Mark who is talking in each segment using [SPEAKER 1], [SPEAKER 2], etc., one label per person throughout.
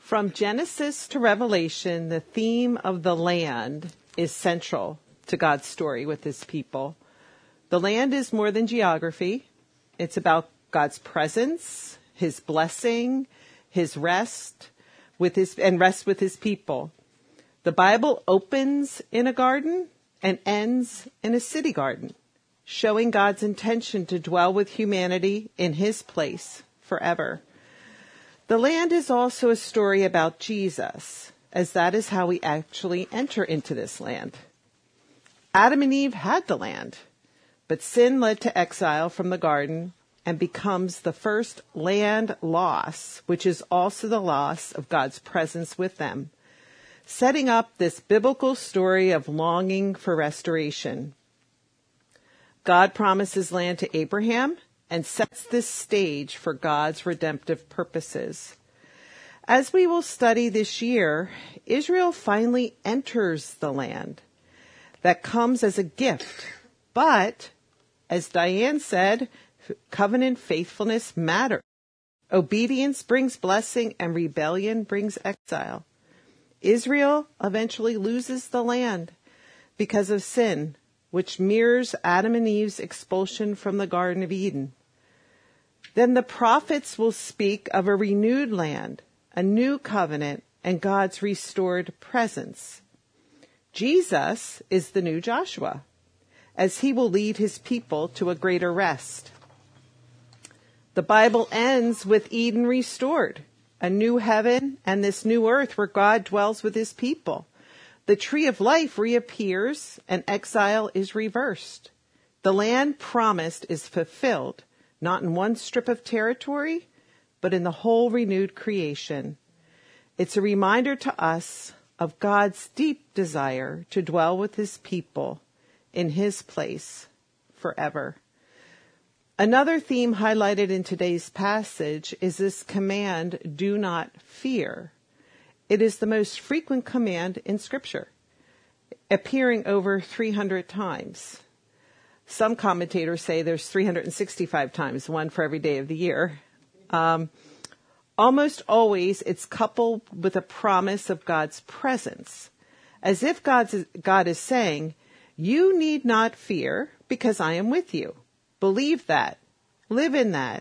[SPEAKER 1] From Genesis to Revelation, the theme of the land is central to God's story with his people. The land is more than geography. It's about God's presence, his blessing, his rest with his people. The Bible opens in a garden and ends in a city garden, showing God's intention to dwell with humanity in his place forever. The land is also a story about Jesus, as that is how we actually enter into this land. Adam and Eve had the land, but sin led to exile from the garden and becomes the first land loss, which is also the loss of God's presence with them, setting up this biblical story of longing for restoration. God promises land to Abraham and sets this stage for God's redemptive purposes. As we will study this year, Israel finally enters the land that comes as a gift. But, as Diane said, covenant faithfulness matters. Obedience brings blessing and rebellion brings exile. Israel eventually loses the land because of sin, which mirrors Adam and Eve's expulsion from the Garden of Eden. Then the prophets will speak of a renewed land, a new covenant, and God's restored presence. Jesus is the new Joshua, as he will lead his people to a greater rest. The Bible ends with Eden restored, a new heaven and this new earth where God dwells with his people. The tree of life reappears and exile is reversed. The land promised is fulfilled, not in one strip of territory, but in the whole renewed creation. It's a reminder to us of God's deep desire to dwell with his people in his place forever. Another theme highlighted in today's passage is this command, do not fear. It is the most frequent command in Scripture, appearing over 300 times. Some commentators say there's 365 times, one for every day of the year. Almost always it's coupled with a promise of God's presence, as if God is saying, you need not fear because I am with you. Believe that. Live in that.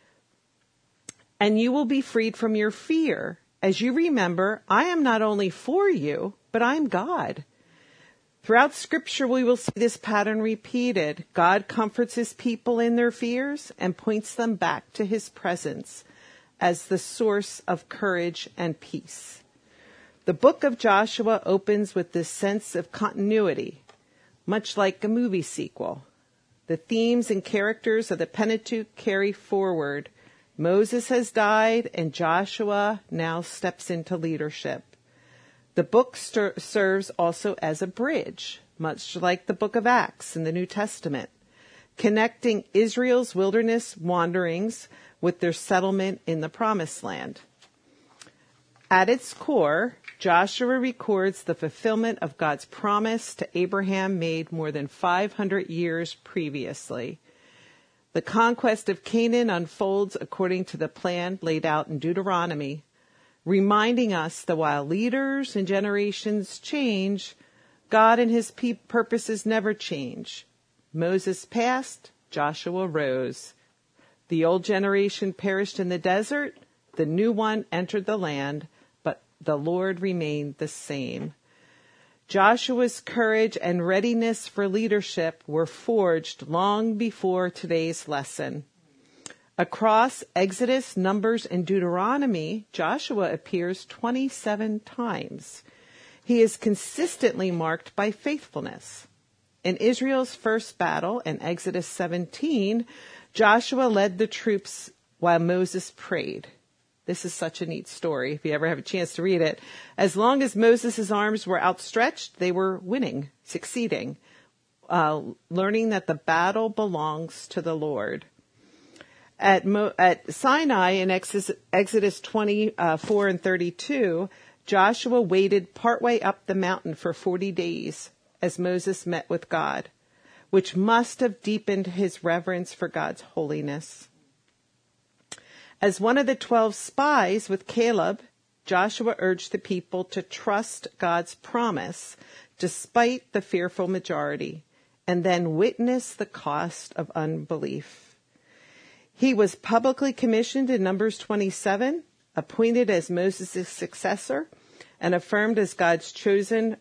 [SPEAKER 1] And you will be freed from your fear as you remember, I am not only for you, but I am God. Throughout Scripture, we will see this pattern repeated. God comforts his people in their fears and points them back to his presence as the source of courage and peace. The book of Joshua opens with this sense of continuity, much like a movie sequel. The themes and characters of the Pentateuch carry forward. Moses has died and Joshua now steps into leadership. The book serves also as a bridge, much like the book of Acts in the New Testament, connecting Israel's wilderness wanderings with their settlement in the Promised Land. At its core, Joshua records the fulfillment of God's promise to Abraham made more than 500 years previously. The conquest of Canaan unfolds according to the plan laid out in Deuteronomy, reminding us that while leaders and generations change, God and his purposes never change. Moses passed, Joshua rose. The old generation perished in the desert, the new one entered the land, but the Lord remained the same. Joshua's courage and readiness for leadership were forged long before today's lesson. Across Exodus, Numbers, and Deuteronomy, Joshua appears 27 times. He is consistently marked by faithfulness. In Israel's first battle in Exodus 17, Joshua led the troops while Moses prayed. This is such a neat story, if you ever have a chance to read it. As long as Moses' arms were outstretched, they were winning, succeeding, learning that the battle belongs to the Lord. At Sinai in Exodus 24 and 32, Joshua waded partway up the mountain for 40 days as Moses met with God, which must have deepened his reverence for God's holiness. As one of the 12 spies with Caleb Joshua urged the people to trust God's promise despite the fearful majority, and then witness the cost of unbelief. He was publicly commissioned in Numbers 27, appointed as Moses' successor, and affirmed as God's chosen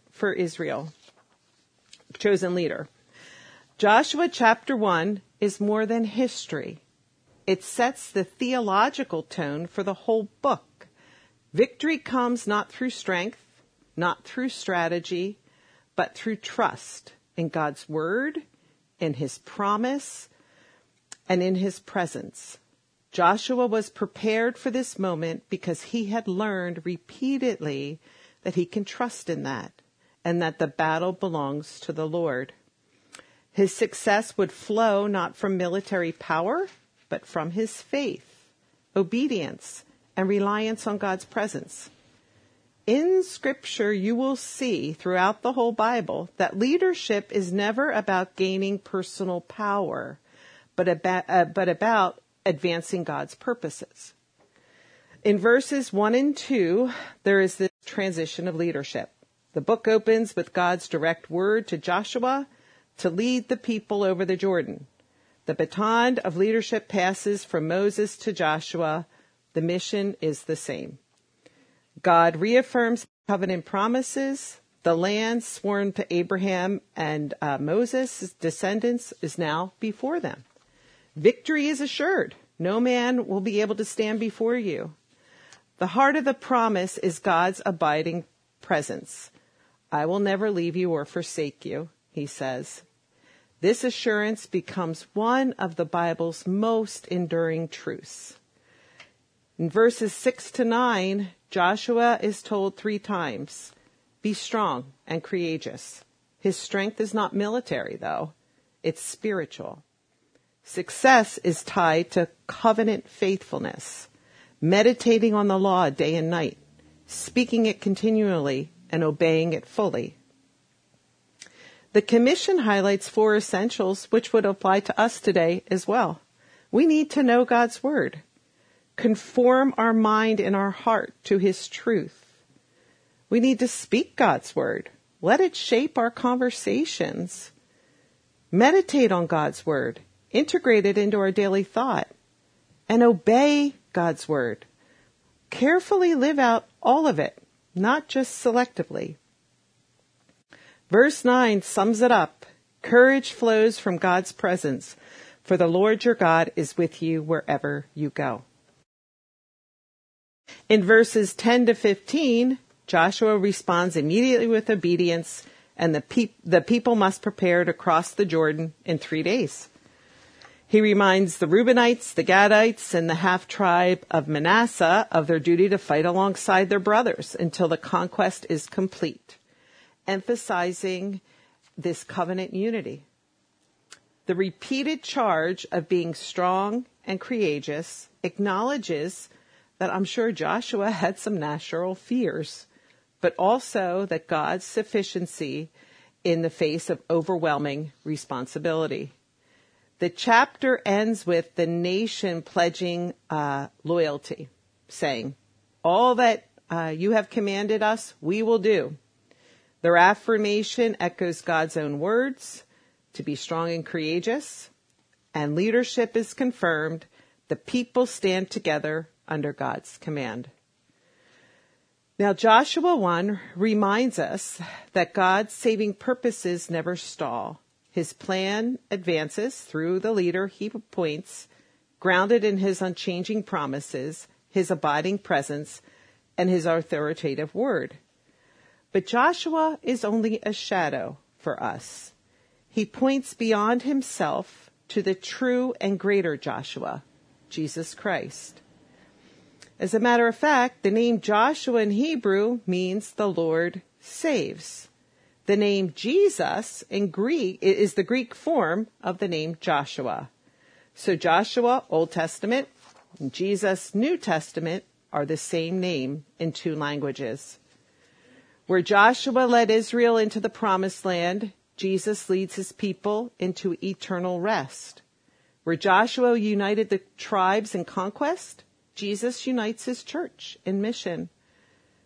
[SPEAKER 1] leader. Joshua chapter 1 is more than history. It sets the theological tone for the whole book. Victory comes not through strength, not through strategy, but through trust in God's word, in his promise, and in his presence. Joshua was prepared for this moment because he had learned repeatedly that he can trust in that, and that the battle belongs to the Lord. His success would flow not from military power, but from his faith, obedience, and reliance on God's presence. In Scripture, you will see throughout the whole Bible that leadership is never about gaining personal power, but about advancing God's purposes. In verses 1 and 2, there is this transition of leadership. The book opens with God's direct word to Joshua to lead the people over the Jordan. The baton of leadership passes from Moses to Joshua. The mission is the same. God reaffirms covenant promises. The land sworn to Abraham and Moses' descendants is now before them. Victory is assured. No man will be able to stand before you. The heart of the promise is God's abiding presence. I will never leave you or forsake you, he says. This assurance becomes one of the Bible's most enduring truths. In verses 6 to 9, Joshua is told 3 times, be strong and courageous. His strength is not military, though. It's spiritual. Success is tied to covenant faithfulness, meditating on the law day and night, speaking it continually, and obeying it fully. The commission highlights 4 essentials which would apply to us today as well. We need to know God's word, conform our mind and our heart to his truth. We need to speak God's word. Let it shape our conversations. Meditate on God's word. Integrate it into our daily thought. And obey God's word. Carefully live out all of it, not just selectively. Verse 9 sums it up. Courage flows from God's presence, for the Lord your God is with you wherever you go. In verses 10 to 15, Joshua responds immediately with obedience, and the people must prepare to cross the Jordan in 3 days. He reminds the Reubenites, the Gadites, and the half-tribe of Manasseh of their duty to fight alongside their brothers until the conquest is complete, emphasizing this covenant unity. The repeated charge of being strong and courageous acknowledges that I'm sure Joshua had some natural fears, but also that God's sufficiency in the face of overwhelming responsibility. The chapter ends with the nation pledging loyalty, saying, all that you have commanded us, we will do. Their affirmation echoes God's own words, to be strong and courageous, and leadership is confirmed. The people stand together under God's command. Now, Joshua 1 reminds us that God's saving purposes never stall. His plan advances through the leader he appoints, grounded in his unchanging promises, his abiding presence, and his authoritative word. But Joshua is only a shadow for us. He points beyond himself to the true and greater Joshua, Jesus Christ. As a matter of fact, the name Joshua in Hebrew means the Lord saves. The name Jesus in Greek is the Greek form of the name Joshua. So Joshua, Old Testament, and Jesus, New Testament, are the same name in 2 languages. Where Joshua led Israel into the promised land, Jesus leads his people into eternal rest. Where Joshua united the tribes in conquest, Jesus unites his church in mission.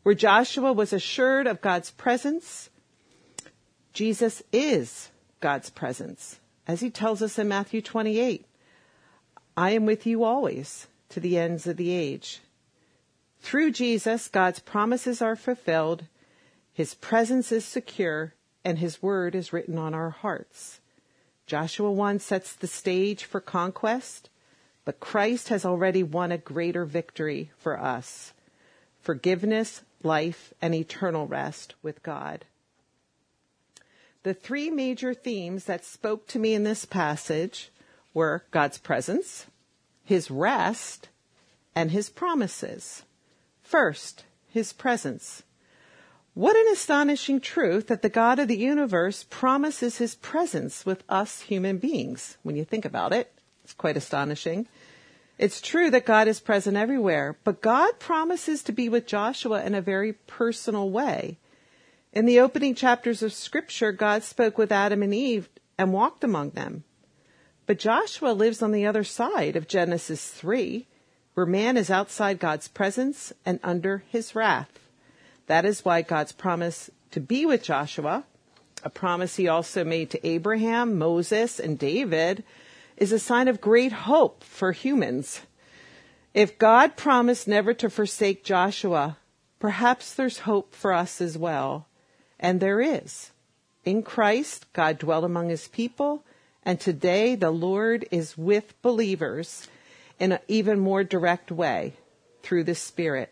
[SPEAKER 1] Where Joshua was assured of God's presence, Jesus is God's presence. As he tells us in Matthew 28, I am with you always to the ends of the age. Through Jesus, God's promises are fulfilled, his presence is secure, and his word is written on our hearts. Joshua 1 sets the stage for conquest, but Christ has already won a greater victory for us: forgiveness, life, and eternal rest with God. The three major themes that spoke to me in this passage were God's presence, his rest, and his promises. First, his presence. What an astonishing truth that the God of the universe promises his presence with us human beings. When you think about it, it's quite astonishing. It's true that God is present everywhere, but God promises to be with Joshua in a very personal way. In the opening chapters of Scripture, God spoke with Adam and Eve and walked among them. But Joshua lives on the other side of Genesis 3, where man is outside God's presence and under his wrath. That is why God's promise to be with Joshua, a promise he also made to Abraham, Moses, and David, is a sign of great hope for humans. If God promised never to forsake Joshua, perhaps there's hope for us as well. And there is. In Christ, God dwelt among his people, and today the Lord is with believers in an even more direct way through the Spirit.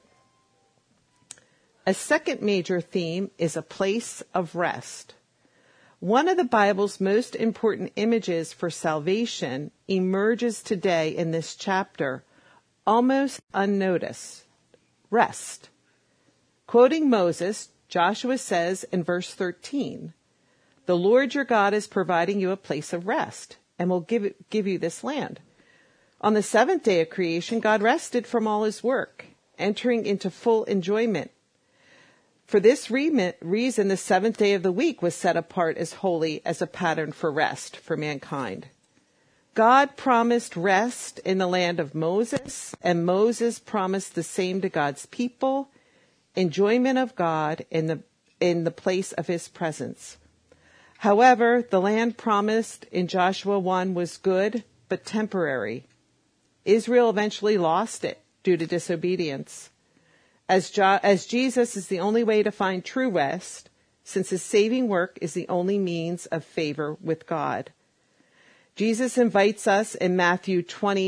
[SPEAKER 1] A second major theme is a place of rest. One of the Bible's most important images for salvation emerges today in this chapter, almost unnoticed: rest. Quoting Moses, Joshua says in verse 13, "The Lord your God is providing you a place of rest and will give you this land." On the seventh day of creation, God rested from all his work, entering into full enjoyment. For this reason, the seventh day of the week was set apart as holy, as a pattern for rest for mankind. God promised rest in the land of Moses, and Moses promised the same to God's people: enjoyment of God in the place of his presence. However, the land promised in Joshua 1 was good, but temporary. Israel eventually lost it due to disobedience. As Jesus is the only way to find true rest, since his saving work is the only means of favor with God. Jesus invites us in Matthew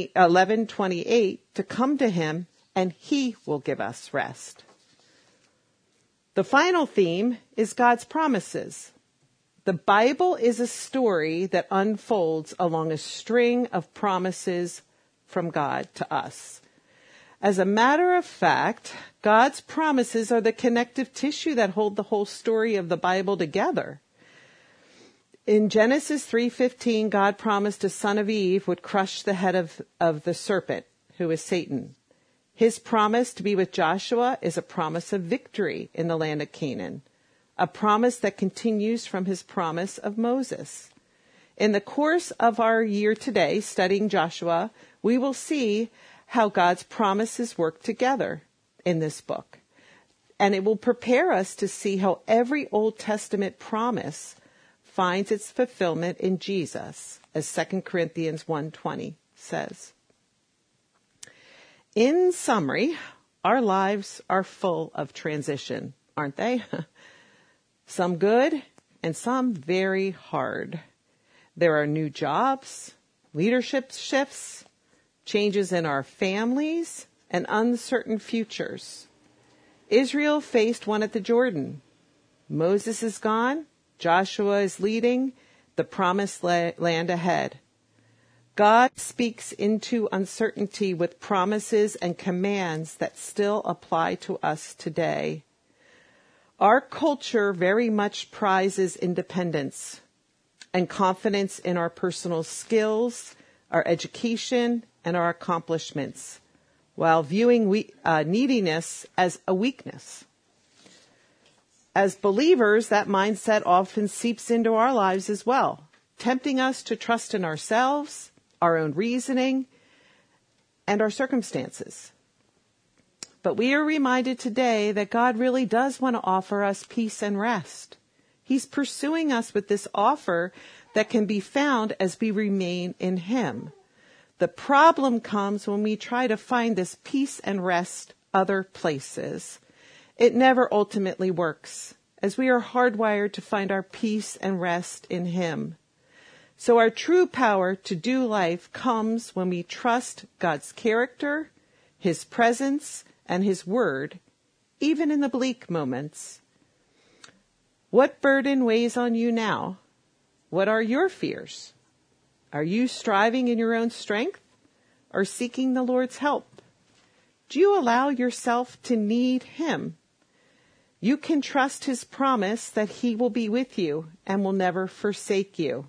[SPEAKER 1] 11:28 to come to him, and he will give us rest. The final theme is God's promises. The Bible is a story that unfolds along a string of promises from God to us. As a matter of fact, God's promises are the connective tissue that hold the whole story of the Bible together. In Genesis 3:15, God promised a son of Eve would crush the head of the serpent, who is Satan. His promise to be with Joshua is a promise of victory in the land of Canaan, a promise that continues from his promise of Moses. In the course of our year today, studying Joshua, we will see how God's promises work together in this book. And it will prepare us to see how every Old Testament promise finds its fulfillment in Jesus, as 2 Corinthians 1:20 says. In summary, our lives are full of transition, aren't they? Some good and some very hard. There are new jobs, leadership shifts, changes in our families, and uncertain futures. Israel faced one at the Jordan. Moses is gone. Joshua is leading the promised land ahead. God speaks into uncertainty with promises and commands that still apply to us today. Our culture very much prizes independence and confidence in our personal skills, our education, and our accomplishments, while viewing neediness as a weakness. As believers, that mindset often seeps into our lives as well, tempting us to trust in ourselves, our own reasoning, and our circumstances. But we are reminded today that God really does want to offer us peace and rest. He's pursuing us with this offer that can be found as we remain in Him. The problem comes when we try to find this peace and rest other places. It never ultimately works, as we are hardwired to find our peace and rest in Him. So our true power to do life comes when we trust God's character, His presence, and His word, even in the bleak moments. What burden weighs on you now? What are your fears? Are you striving in your own strength or seeking the Lord's help? Do you allow yourself to need Him? You can trust His promise that He will be with you and will never forsake you.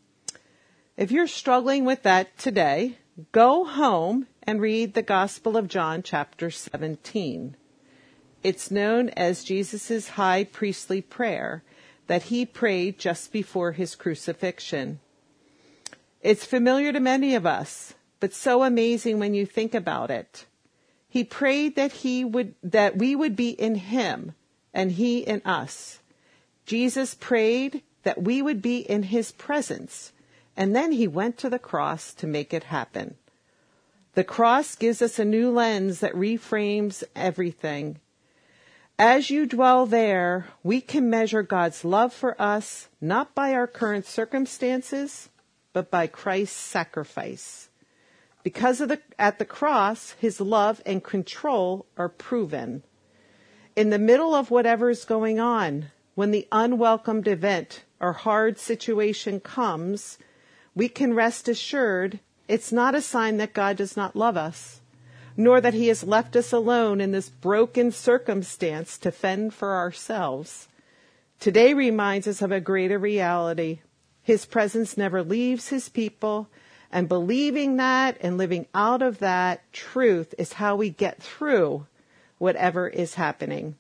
[SPEAKER 1] If you're struggling with that today, go home and read the Gospel of John, chapter 17. It's known as Jesus' high priestly prayer that He prayed just before His crucifixion. It's familiar to many of us, but so amazing when you think about it. He prayed that we would be in Him and He in us. Jesus prayed that we would be in His presence, and then He went to the cross to make it happen. The cross gives us a new lens that reframes everything. As you dwell there, we can measure God's love for us, not by our current circumstances, but by Christ's sacrifice. Because at the cross, His love and control are proven. In the middle of whatever is going on, when the unwelcomed event or hard situation comes, we can rest assured it's not a sign that God does not love us, nor that He has left us alone in this broken circumstance to fend for ourselves. Today reminds us of a greater reality. His presence never leaves His people, and believing that and living out of that truth is how we get through whatever is happening.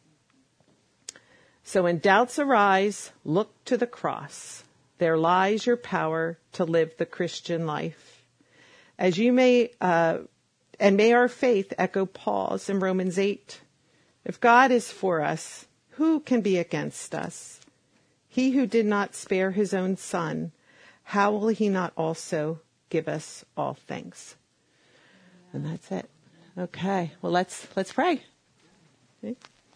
[SPEAKER 1] So when doubts arise, look to the cross. There lies your power to live the Christian life. As you may our faith echo Paul's in Romans 8. If God is for us, who can be against us? He who did not spare His own Son, how will He not also give us all things? And that's it. Okay. Well, let's pray. Okay.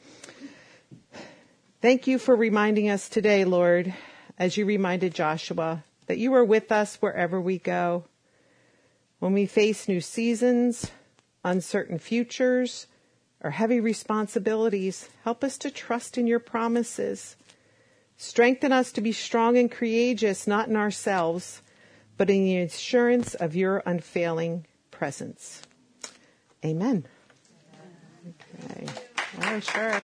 [SPEAKER 1] Thank you for reminding us today, Lord, as you reminded Joshua, that you are with us wherever we go. When we face new seasons, uncertain futures, or heavy responsibilities, help us to trust in your promises. Strengthen us to be strong and courageous, not in ourselves, but in the assurance of your unfailing presence. Amen. Okay. Oh, sure.